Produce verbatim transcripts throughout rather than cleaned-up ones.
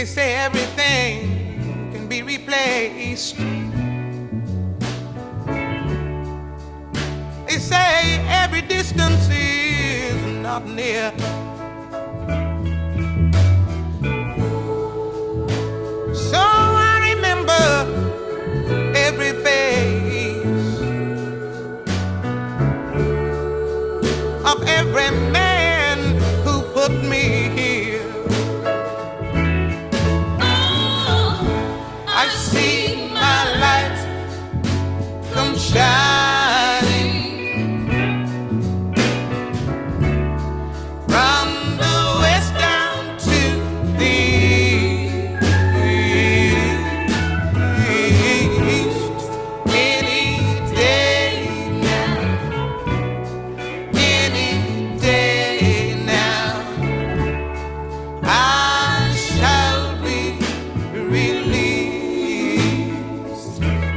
say everything can be replaced. They say every distance is not near. So I remember every face of every man who put me here. I see my light come shining from the west down to the east. Any day now, any day now, I shall be released.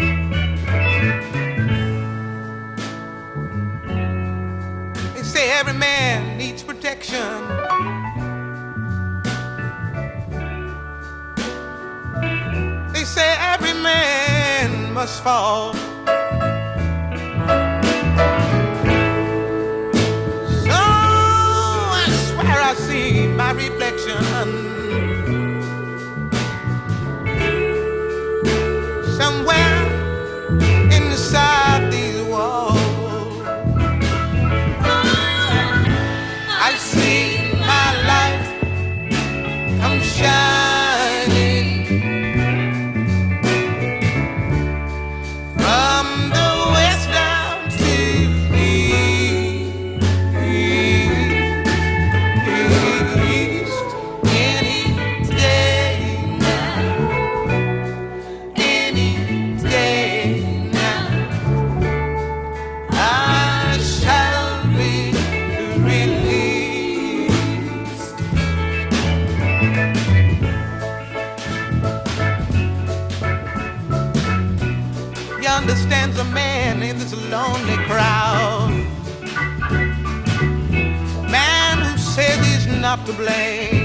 They say every man needs protection. They say every man must fall. So I swear I see my reflection somewhere inside these walls. I see my light come shining from the west down to the east. Any day now, any day now, I shall be released. He understands a man in this lonely crowd, man who says he's not to blame.